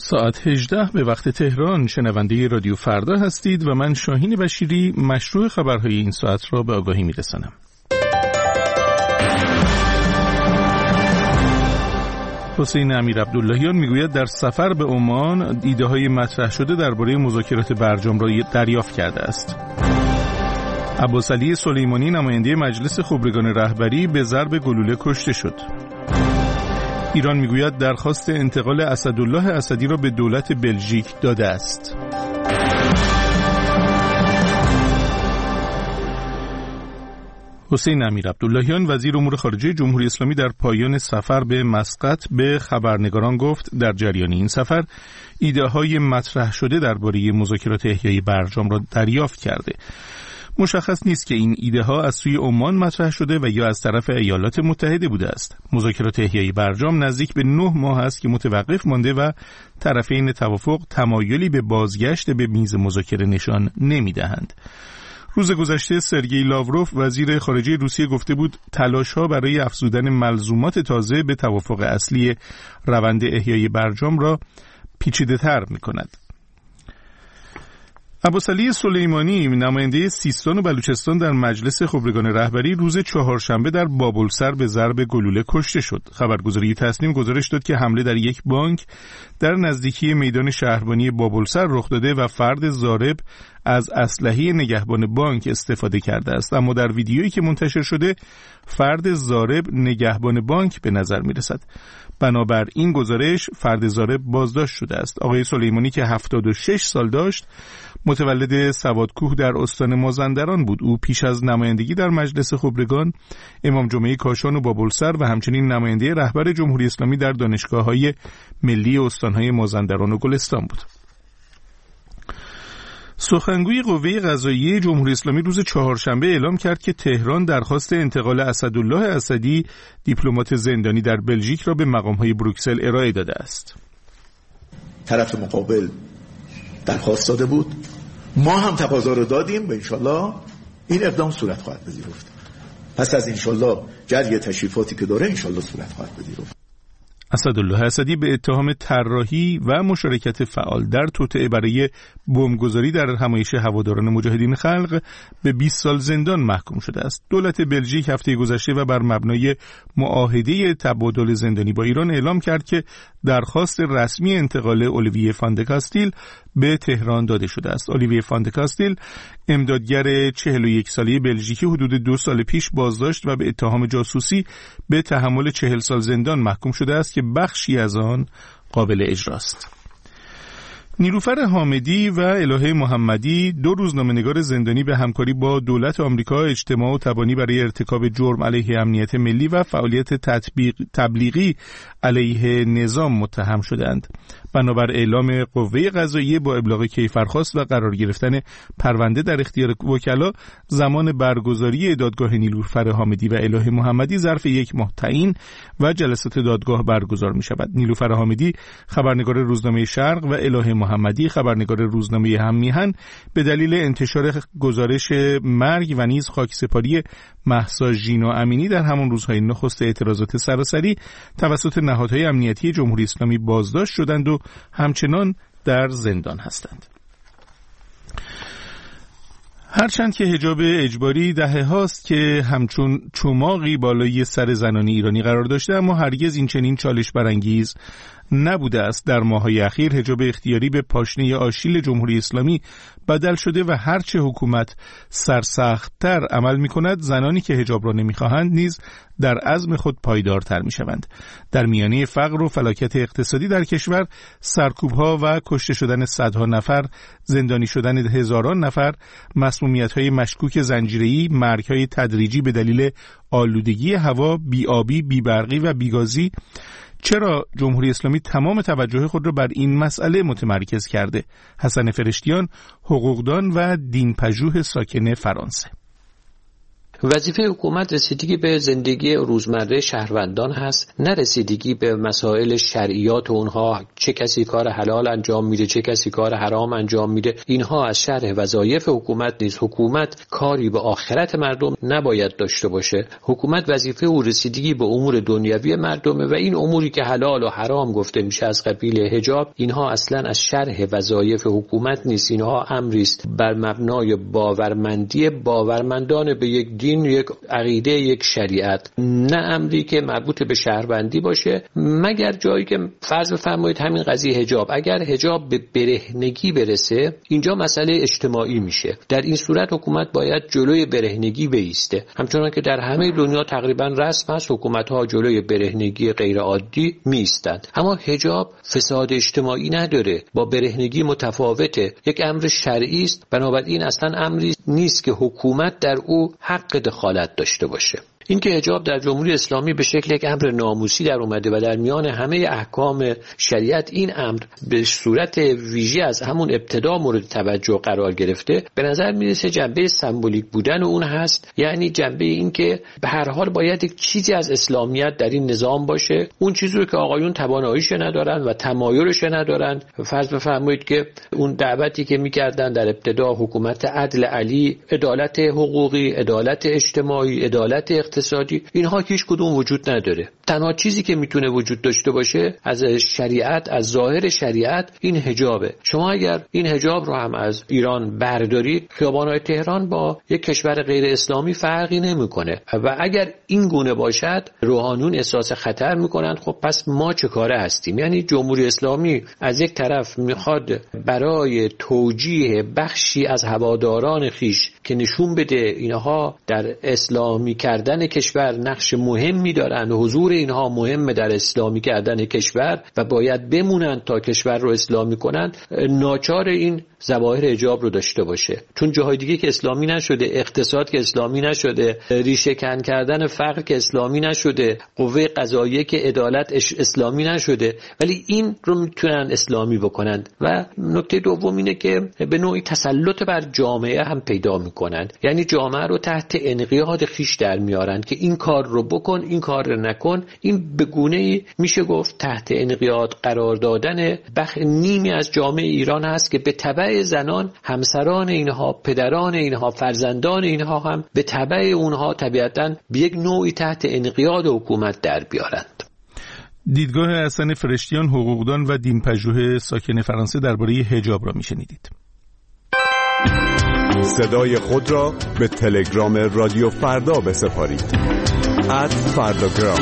ساعت 18 به وقت تهران شنونده رادیو فردا هستید و من شاهین بشیری مشروع خبرهای این ساعت را به آگاهی میرسانم. حسین امیرعبداللهیان میگوید در سفر به عمان ایده‌های مطرح شده درباره مذاکرات برجام را دریافت کرده است. عباسعلی سلیمانی نماینده مجلس خبرگان رهبری به ضرب گلوله کشته شد. ایران میگوید درخواست انتقال اسدالله اسدی را به دولت بلژیک داده است. حسین امیرعبداللهیان وزیر امور خارجه جمهوری اسلامی در پایان سفر به مسقط به خبرنگاران گفت در جریان این سفر ایده‌های مطرح شده درباره مذاکرات احیای برجام را دریافت کرده. مشخص نیست که این ایده ها از سوی عمان مطرح شده و یا از طرف ایالات متحده بوده است. مذاکرات احیای برجام نزدیک به 9 ماه است که متوقف مانده و طرفین توافق تمایلی به بازگشت به میز مذاکره نشان نمی‌دهند. روز گذشته سرگئی لاوروف وزیر خارجه روسیه گفته بود تلاش‌ها برای افزودن ملزومات تازه به توافق اصلی روند احیای برجام را پیچیده‌تر می‌کند. عباسعلی سلیمانی نماینده سیستان و بلوچستان در مجلس خبرگان رهبری روز چهارشنبه در بابلسر به ضرب گلوله کشته شد. خبرگزاری تصنیم گزارش داد که حمله در یک بانک در نزدیکی میدان شهربانی بابلسر رخ داده و فرد ضارب از اسلحه نگهبان بانک استفاده کرده است، اما در ویدیویی که منتشر شده فرد ضارب نگهبان بانک به نظر می رسد. بنابر این گزارش فرد ضارب بازداشت شده است. آقای سلیمانی که 76 سال داشت متولد سوادکوه در استان مازندران بود. او پیش از نمایندگی در مجلس خبرگان امام جمعه کاشان و بابلسر و همچنین نماینده رهبر جمهوری اسلامی در دانشگاه‌های ملی استان‌های مازندران و گلستان بود. سخنگوی قوه قضاییه جمهوری اسلامی روز چهارشنبه اعلام کرد که تهران درخواست انتقال اسدالله اسدی دیپلمات زندانی در بلژیک را به مقام‌های بروکسل ارائه داده است. طرف مقابل درخواست داده بود، ما هم تقاضا رو دادیم و انشالله این اقدام صورت خواهد پذیرفت. پس از انشالله جری تشریفاتی که داره انشالله صورت خواهد پذیرفت. اسدالله اسدی به اتهام طراحی و مشارکت فعال در توطئه برای بمبگذاری در همایش هواداران مجاهدین خلق به 20 سال زندان محکوم شده است. دولت بلژیک هفته گذشته و بر مبنای معاهده تبادل زندانی با ایران اعلام کرد که درخواست رسمی انتقال اولیویه فان د کاستیل به تهران داده شده است. اولیویه فان د کاستیل امدادگر 41 ساله بلژیکی حدود 2 سال پیش بازداشت و به اتهام جاسوسی به تحمل 40 سال زندان محکوم شده است که بخشی از آن قابل اجراست. نیلوفر حامدی و الهه محمدی 2 روزنامه‌نگار زندانی به همکاری با دولت آمریکا اجتماع و تبانی برای ارتکاب جرم علیه امنیت ملی و فعالیت تبلیغی علیه نظام متهم شدند. بنابر اعلام قوه قضاییه با ابلاغ کیفرخواست و قرار گرفتن پرونده در اختیار وکلا، زمان برگزاری دادگاه نیلوفر حامدی و الهه محمدی ظرف 1 ماه تعیین و جلسات دادگاه برگزار می شود. نیلوفر حامدی خبرنگار روزنامه شرق و الهه محمدی خبرنگار روزنامه هم میهن به دلیل انتشار گزارش مرگ و نیز خاکسپاری مهسا ژینا امینی در همان روزهای نخست اعتراضات سراسری توسط نهادهای امنیتی جمهوری اسلامی بازداشت شدند و همچنان در زندان هستند. هرچند که حجاب اجباری دهه هاست که همچون چماقی بالای سر زنان ایرانی قرار داشته، اما هرگز این چنین چالش برانگیز نبوده است. در ماه‌های اخیر حجاب اختیاری به پاشنه آشیل جمهوری اسلامی بدل شده و هرچه حکومت سرسخت‌تر عمل می‌کند، زنانی که حجاب را نمی‌خواهند نیز در عزم خود پایدارتر می‌شوند. در میانه فقر و فلاکت اقتصادی در کشور، سرکوب‌ها و کشته شدن صدها نفر، زندانی شدن هزاران نفر، مسمومیت‌های مشکوک زنجیره‌ای، مرگ‌های تدریجی به دلیل آلودگی هوا، بی‌آبی، بی‌برقی و بیگازی، چرا جمهوری اسلامی تمام توجه خود را بر این مسئله متمرکز کرده؟ حسن فرشتیان، حقوقدان و دینپژوه ساکن فرانسه. وظیفه حکومت رسیدگی به زندگی روزمره شهروندان هست، نه رسیدگی به مسائل شرعیات اونها، چه کسی کار حلال انجام میده، چه کسی کار حرام انجام میده. اینها از شرح وظایف حکومت نیست. حکومت کاری به آخرت مردم نباید داشته باشه. حکومت وظیفه او رسیدگی به امور دنیوی مردمه و این اموری که حلال و حرام گفته میشه از قبیل حجاب، اینها اصلا از شرح وظایف حکومت نیست. اینها امری است بر مبنای باورمندان به یک دین، یک عقیده، یک شریعت، نه امری که مربوط به شهروندی باشه، مگر جایی که فرض بفرمایید همین قضیه حجاب، اگر حجاب به برهنگی برسه اینجا مسئله اجتماعی میشه. در این صورت حکومت باید جلوی برهنگی بایسته، همچنان که در همه دنیا تقریبا رسم است حکومت‌ها جلوی برهنگی غیر عادی میستند. اما حجاب فساد اجتماعی نداره، با برهنگی متفاوته، یک امر شرعی است، بنابراین اصلا امری نیست که حکومت در او حق دخالت داشته باشه. این که حجاب در جمهوری اسلامی به شکل یک امر ناموسی در اومده و در میان همه احکام شریعت این امر به صورت ویژه از همون ابتدا مورد توجه قرار گرفته، به نظر میرسه جنبه سمبولیک بودن اون هست، یعنی جنبه این که به هر حال باید یک چیزی از اسلامیت در این نظام باشه، اون چیزی رو که آقایون تواناییش ندارن و تمایلش ندارن. فرض بفرمایید که اون دعوتی که میکردن در ابتدا حکومت عدل علی، عدالت حقوقی، عدالت اجتماعی، عدالت اقتصادی، اینها هیچ کدوم وجود نداره. تنها چیزی که میتونه وجود داشته باشه از شریعت، از ظاهر شریعت، این حجابه. شما اگر این حجاب رو هم از ایران بردارید، خیابان‌های تهران با یک کشور غیر اسلامی فرقی نمیکنه و اگر این گونه باشد روحانیون احساس خطر میکنند. خب پس ما چه کاره هستیم؟ یعنی جمهوری اسلامی از یک طرف میخواد برای توجیه بخشی از هواداران خیش که نشون بده اینها در اسلامی کردن کشور نقش مهمی دارند، حضور اینها مهمه در اسلامی کردن کشور و باید بمونند تا کشور رو اسلامی کنند، ناچار این ظواهر حجاب رو داشته باشه. چون جاهای دیگه که اسلامی نشده، اقتصاد که اسلامی نشده، ریشه کن کردن فقر که اسلامی نشده، قوه قضاییه که عدالت اسلامی نشده، ولی این رو میتونن اسلامی بکنند. و نکته دوم اینه که به نوعی تسلط بر جامعه هم پیدا میکنند، یعنی جامعه رو تحت انقیاد خیش در میارند که این کار رو بکن، این کار رو نکن. این به گونه‌ای میشه گفت تحت انقیاد قرار دادن نیمی از جامعه ایران هست که به تبع زنان، همسران اینها، پدران اینها، فرزندان اینها هم به تبع اونها طبیعتاً به یک نوعی تحت انقیاد حکومت در بیارند. دیدگاه حسن فرشتیان، حقوقدان و دین‌پژوه ساکن فرانسه درباره حجاب را میشنیدید. صدای خود را به تلگرام رادیو فردا بسپارید. @فرداگرام.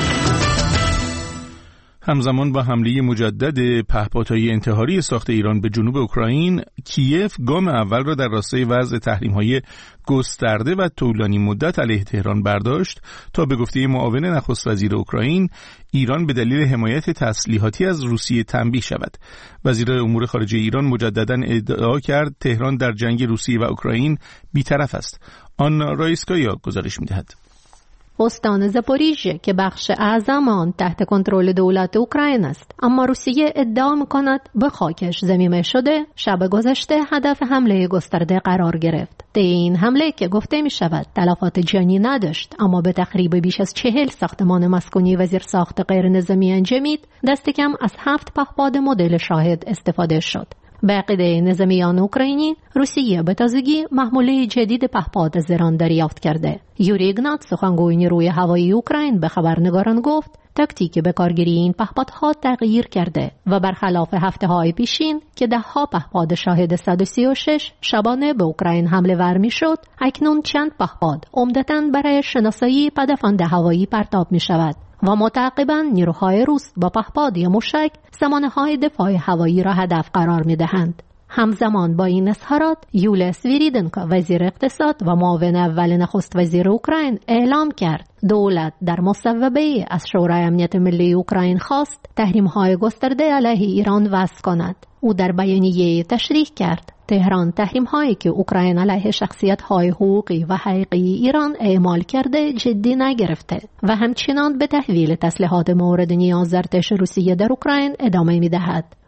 همزمان با حمله مجدد پهپادهای انتحاری ساخت ایران به جنوب اوکراین، کیف گام اول را در راستای وضع تحریم‌های گسترده و طولانی مدت علیه تهران برداشت تا به گفته معاون نخست وزیر اوکراین ایران به دلیل حمایت تسلیحاتی از روسیه تنبیه شود. وزیر امور خارجه ایران مجدداً ادعا کرد تهران در جنگ روسیه و اوکراین بی‌طرف است. آن رایسکایا گزارش می‌دهد. استان زاپوریژیه که بخش اعظم آن تحت کنترل دولت اوکراین است، اما روسیه ادعا می‌کند به خاکش ضمیمه شده شب گذشته هدف حمله گسترده قرار گرفت. طی این حمله که گفته می‌شود تلفات جانی نداشت اما به تخریب بیش از 40 ساختمان مسکونی و زیرساخت غیر نظامی انجامید، دست کم از 7 پهپاد مدل شاهد استفاده شد. به عقیده نظامیان اوکراینی، روسیه به تازگی محموله جدید پهپاد از ایران دریافت کرده. یوری ایگنات، سخنگوی نیروی هوایی اوکراین، به خبرنگاران گفت تاکتیک به کارگیری این پهپادها تغییر کرده و برخلاف هفته‌های پیشین که 10 پهپاد شاهد 136 شبانه به اوکراین حمله ور می‌شد، اکنون چند پهپاد عمدتاً برای شناسایی پدافند هوایی پرتاب می‌شود و متعاقباً نیروهای روس با پهپاد یا موشک سامانه‌های دفاع هوایی را هدف قرار می‌دهند. همزمان با این اظهارات، یولیا سویریدنکو، وزیر اقتصاد و معاون اول نخست وزیر اوکراین، اعلام کرد دولت در مصوبه از شورای امنیت ملی اوکراین خواست تحریم‌های گسترده علیه ایران وضع کند. او در بیانیه تشریح کرد تهران تحریم‌هایی که اوکراین علیه شخصیت‌های حقوقی و حقوقی ایران اعمال کرده جدی نگرفته و همچنان به تحویل تسلیحات مورد نیاز ارتش روسیه در اوکراین ادامه می‌دهد.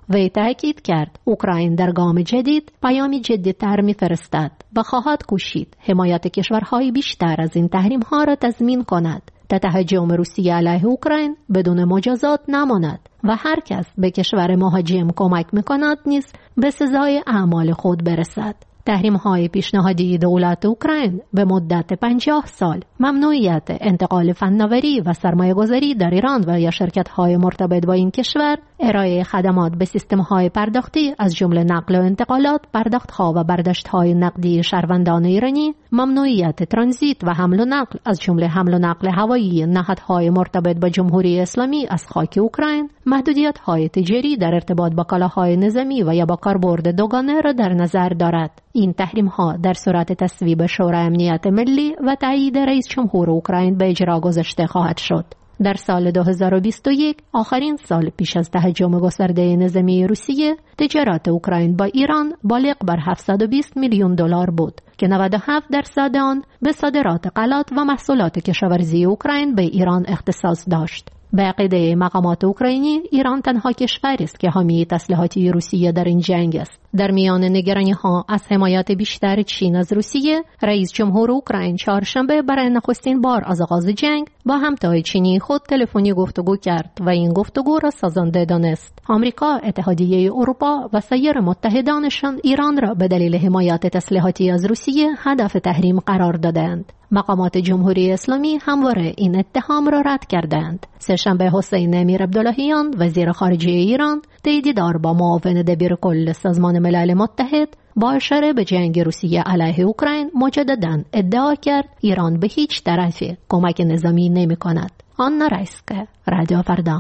وی تاکید کرد اوکراین در گام جدید پیامی جدی‌تر می‌فرستد و خواهد کوشید حمایت کشورهای بیشتر از این تحریم‌ها را تضمین کند تا تهاجم روسیه علیه اوکراین بدون مجازات نماند و هر کس به کشور مهاجم کمک می‌کند نیز به سزای اعمال خود برسد. تحریم‌های پیشنهادی دولت اوکراین به مدت 50 سال ممنوعیت انتقال فناوری و سرمایه‌گذاری در ایران و یا شرکت‌های مرتبط با این کشور، ارائه خدمات به سیستم‌های پرداختی از جمله نقل و انتقالات، پرداخت‌ها و برداشت‌های نقدی شهروندان ایرانی، ممنوعیت ترانزیت و حمل و نقل از جمله حمل و نقل هوایی نهادهای مرتبط با جمهوری اسلامی از خاک اوکراین، محدودیت‌های تجاری در ارتباط با کالاهای نظامی و یا با کاربرد دوگانه را در نظر دارد. این تحریم‌ها در صورت تصویب شورای امنیت ملی و تایید رئیس جمهور اوکراین به اجرا گذاشته خواهد شد. در سال 2021 آخرین سال پیش از تهاجم گسترده نظامی روسیه، تجارت اوکراین با ایران بالغ بر 720 میلیون دلار بود که 97% آن به صادرات غلات و محصولات کشاورزی اوکراین به ایران اختصاص داشت. به عقیده مقامات اوکراینی، ایران تنها کشوری است که حامی تسلیحاتی روسیه در این جنگ است. در میان نگرانی‌ها از حمایت بیشتر چین از روسیه، رئیس جمهور اوکراین چهارشنبه برای نخستین بار از آغاز جنگ با همتای چینی خود تلفنی گفتگو کرد و این گفتگو را سازنده دانست. آمریکا، اتحادیه اروپا و سایر متحدانشان ایران را به دلیل حمایت تسلیحاتی از روسیه هدف تحریم قرار دادند. مقامات جمهوری اسلامی همواره این اتهام را رد کردند. سه‌شنبه حسین امیر عبداللهیان وزیر خارجه ایران طی دیدار با معاون دبیرکل سازمان ملل متحد با اشاره به جنگ روسیه علیه اوکراین مجدداً ادعا کرد ایران به هیچ طرفی کمک نظامی نمی کند. آنا رایسکه، رادیو فردا.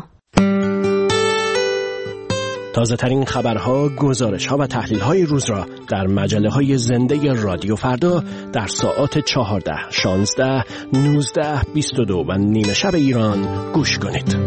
تازه ترین خبرها، گزارش‌ها و تحلیل‌های روز را در مجله‌های زنده رادیو فردا در ساعات 14، 16، 19، 22 و نیمه شب ایران گوش کنید.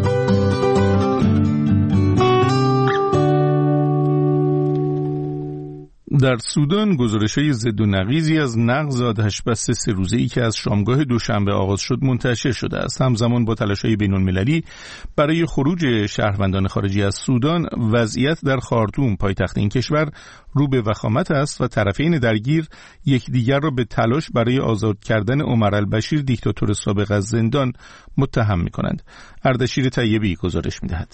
در سودان گزارش‌های ضد و نقیضی از نقض آتش‌بس 3 روزه‌ای که از شامگاه دوشنبه آغاز شد منتشر شده است. همزمان با تلاش‌های بین‌المللی برای خروج شهروندان خارجی از سودان، وضعیت در خارتوم پایتخت این کشور رو به وخامت است و طرفین درگیر یکدیگر را به تلاش برای آزاد کردن عمر البشیر دیکتاتور سابق از زندان متهم می‌کنند. اردشیر طیبی گزارش می‌دهد.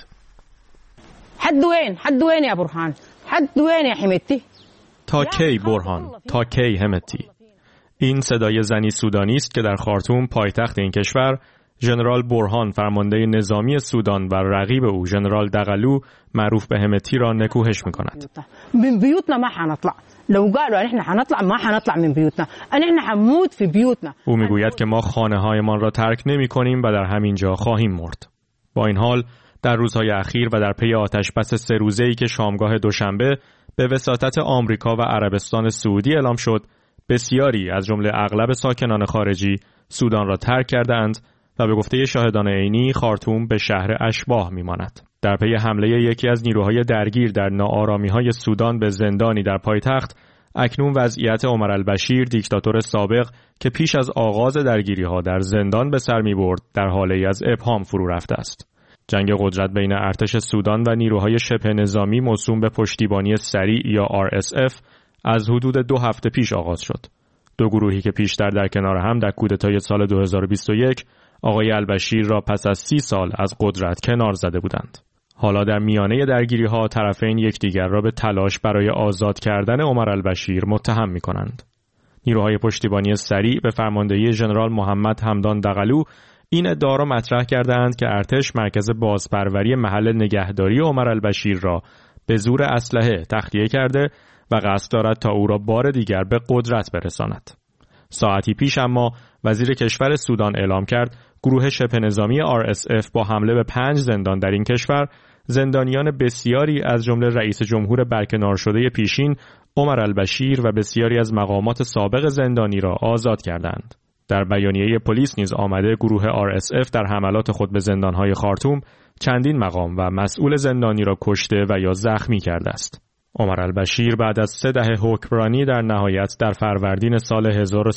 حد وين يا برهان؟ حد وين يا حميدتي؟ تا کی برهان؟ تا کی همتی؟ این صدای زنی سودانی است که در خارتوم پایتخت این کشور ژنرال برهان فرمانده نظامی سودان و رقیب او ژنرال دغلو معروف به همتی را نکوهش می‌کند. من بیوتنا ما حنطلع. لو قالوا احنا حنطلع ما حنطلع من بیوتنا. احنا حنموت في بیوتنا. او میگوید که ما خانه‌هایمان را ترک نمی‌کنیم و در همین جا خواهیم مرد. با این حال در روزهای اخیر و در پی آتش‌بس 3 روزه‌ای که شامگاه دوشنبه به وساطت آمریکا و عربستان سعودی اعلام شد، بسیاری از جمله اغلب ساکنان خارجی سودان را ترک کردند و به گفته شاهدان عینی خارتوم به شهر اشباح می‌ماند. در پی حمله یکی از نیروهای درگیر در ناآرامی‌های سودان به زندانی در پایتخت، اکنون وضعیت عمر البشیر دیکتاتور سابق که پیش از آغاز درگیری‌ها در زندان به سر می‌برد، در حاله‌ای از ابهام فرو رفته است. جنگ قدرت بین ارتش سودان و نیروهای شبه نظامی موسوم به پشتیبانی سریع یا RSF از حدود 2 هفته پیش آغاز شد. 2 گروهی که پیشتر در کنار هم در کودتای سال 2021 آقای البشیر را پس از 30 سال از قدرت کنار زده بودند. حالا در میانه درگیری‌ها طرفین یکدیگر را به تلاش برای آزاد کردن عمر البشیر متهم می‌کنند. نیروهای پشتیبانی سریع به فرماندهی ژنرال محمد حمدان دغلو این ادعا را مطرح کردند که ارتش مرکز بازپروری محل نگهداری عمر البشیر را به زور اسلحه تخلیه کرده و قصد دارد تا او را بار دیگر به قدرت برساند. ساعتی پیش اما وزیر کشور سودان اعلام کرد گروه شبه نظامی RSF با حمله به 5 زندان در این کشور زندانیان بسیاری از جمله رئیس جمهور برکنار شده پیشین عمر البشیر و بسیاری از مقامات سابق زندانی را آزاد کردند. در بیانیه پلیس نیز آمده گروه RSF در حملات خود به زندانهای خارتوم چندین مقام و مسئول زندانی را کشته و یا زخمی کرده است. عمر البشیر بعد از 3 دهه حکمرانی در نهایت در فروردین سال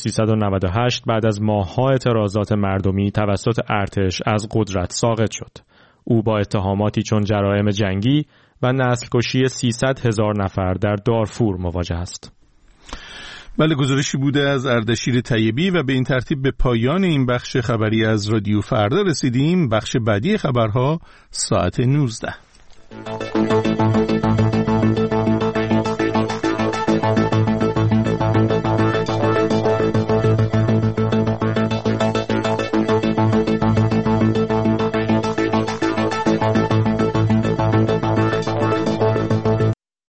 1398 بعد از ماه‌ها اعتراضات مردمی توسط ارتش از قدرت ساقط شد. او با اتهاماتی چون جرائم جنگی و نسل‌کشی 300,000 نفر در دارفور مواجه است. بله، گزارشی بوده از اردشیر طیبی و به این ترتیب به پایان این بخش خبری از رادیو فردا رسیدیم. بخش بعدی خبرها ساعت 19.